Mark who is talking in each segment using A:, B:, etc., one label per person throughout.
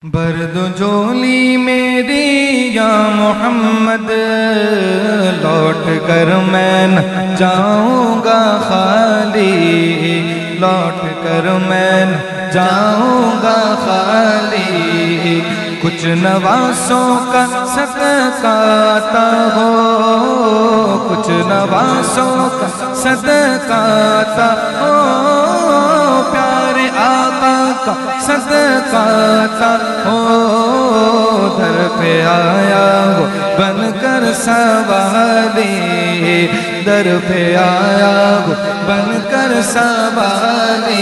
A: برد جولی میری یا محمد، لوٹ کر میں نہ جاؤں گا خالی، لوٹ کر میں نہ جاؤں گا خالی، کچھ نواسوں کا صدقہ عطا ہو، کچھ نواسوں کا صدقہ عطا ہو، پیارے آقا کا صدقہ عطا ہو، در پہ آیا وہ بن کر سوالی، در پہ آیا وہ بن کر سوالی،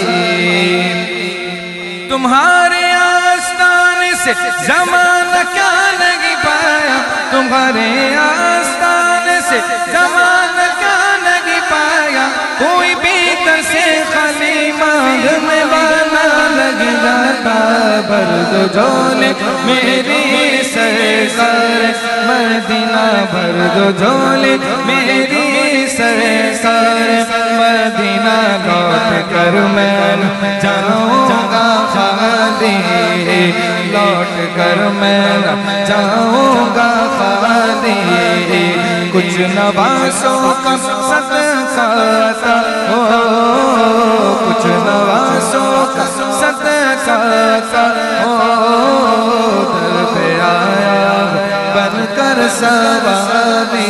A: تمہارے آستانے سے زمانہ کیا نہیں پایا، تمہارے آستانے سے زمانہ کیا نہیں پایا، کوئی بھی سے خالی مانگ میں بانا لگ جاتا، برد جھولے میری سرکار مدینہ، برد جھولے میری سرکار مدینہ، لوٹ کر میں نہ جاؤں گا خالی، لوٹ کر میں نہ جاؤں گا خالی، کچھ نواسوں کا صدقہ عطا ہو، کچھ نواسوں کا صدقہ عطا ہو، در پہ آیا بن کر سوالی،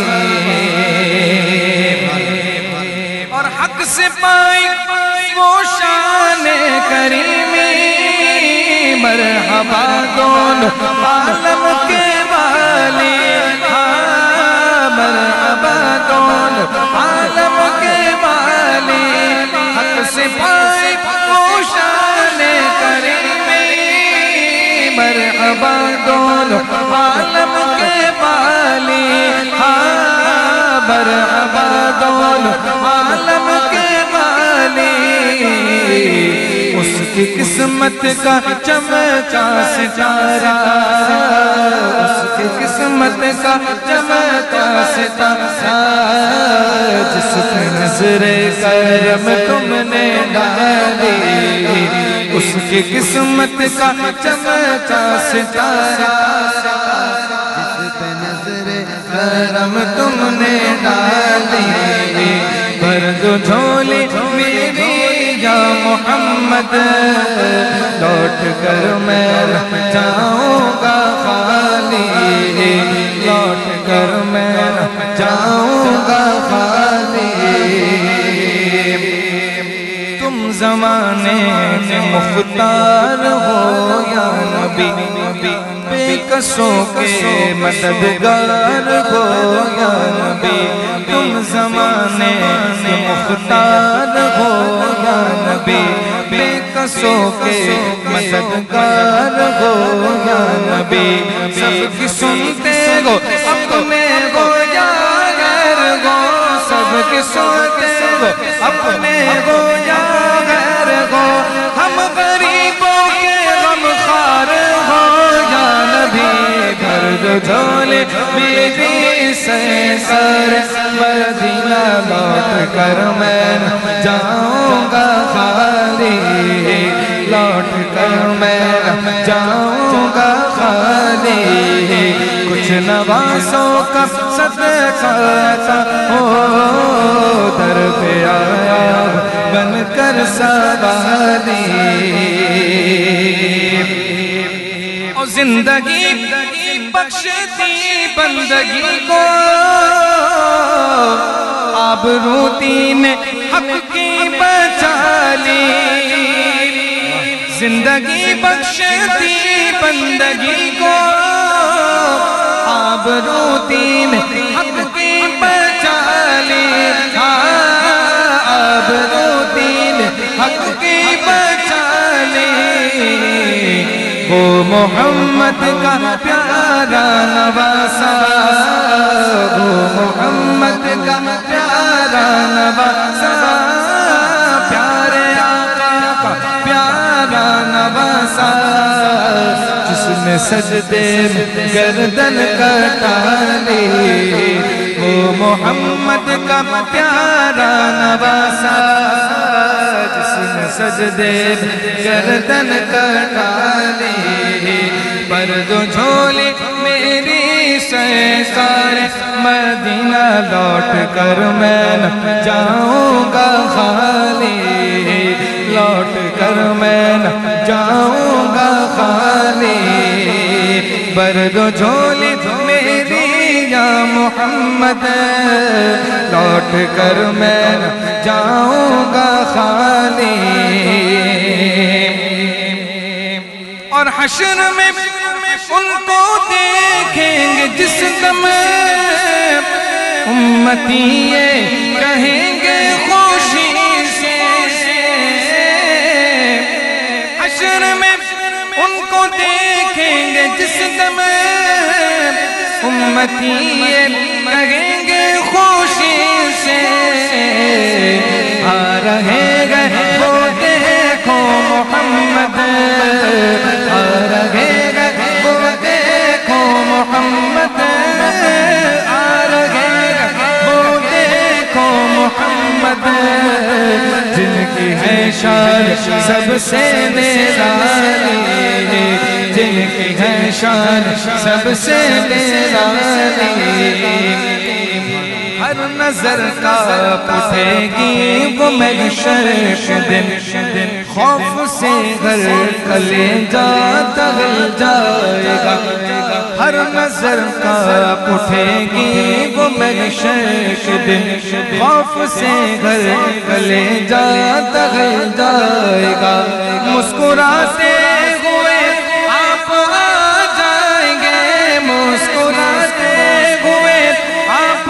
A: اور حق سے پائی وہ شان کریمی، مرحبا دونوں عالم کے والی، مرحبا دونوں عالم کے والی، حق سے پائی وہ شان کریمی، مرحبا دونوں عالم کے والی، مرحبا دونوں عالم کے والی، اس کی قسمت کا چمکا ستارہ، اس کی قسمت کا چمکا ستارہ، جس پہ نظر کرم تم نے ڈالی، اس کی قسمت کا چمکا ستارہ، جس پہ نظر کرم تم نے ڈالی، برد جھولی میری یا محمد، لوٹ کر میں نہ جاؤں گا خالی، لوٹ کر میں نہ جاؤں گا خالی، تم زمانے میں مختار ہو یا نبی، بے کسوں کے مددگار ہو یا نبی، تم زمانے میں مختار ہو یا نبی، بے کسوں کے مددگار ہو یا نبی، سب کی سنتے ہو اپنے ہو یا غیر ہو، سب کی سنتے ہو اپنے ہو یا غیر ہو، ہم غریبوں کے غمخوار ہو یا نبی، برد جھولے میری سرکار مدینہ، لوٹ کر میں نہ جاؤں گا خالی، لوٹ کر میں نہ جاؤں گا خالی، کچھ نواسوں کا صدقہ عطا ہو، در پہ آیا بن کر سوالی، اور زندگی بخشتی بندگی کو، آبرو دین حق کی بچا لی، زندگی بخشتی بندگی کو، آبرو دین حق کی بچا لی، آبرو دین حق کی بچا لی، وہ محمد کا پیارا نواسا، وہ محمد کا پیارا نواسا، پیارے آقا کا پیارا نواسا، جس نے سجدے میں گردن کٹا لی، وہ محمد کا پیارا نواسا، جس نے سجدے میں گردن کٹا لی، برد و جھولی میری سرکار مدینہ لوٹ کر میں نہ جاؤں گا خالی لوٹ کر میں نہ جاؤں گا خالی برد و جھولی میری یا محمد لوٹ کر میں نہ جاؤں گا خالی اور حشر میں ان کو دیکھیں گے جس دم امتی یہ کہیں گے خوشی سے حشر میں ان کو دیکھیں گے جس دم امتی یہ کہیں گے خوشی سے آ رہے گئے وہ دیکھو محمد آ رہے گئے وہ دیکھو محمد آ رہے گئے وہ دیکھو محمد جن کی ہے شان سب سے نرالی جن کی ہے شان سب سے نرالی ہر نظر کا پٹھے گی وہ محشر کے دن خوف سے گھر کلیجہ دہل جائے گا ہر نظر کا پٹھے گی وہ محشر کے دن خوف سے گھر کلیجہ دہل جائے گا مسکراتے ہوئے آپ آ جائیں گے مسکراتے ہوئے آپ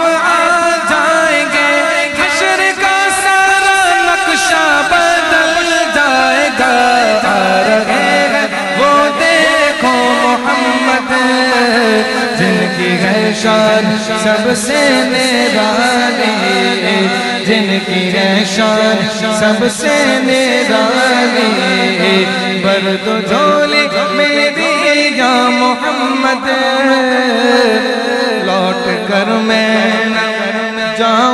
A: بدل جائے گا آ رہے ہیں وہ دیکھو محمد جن کی ہے شان سب سے نرالی جن کی ہے شان سب سے نرالی برد و جھولی میری یا محمد لوٹ کر میں نہ جاؤں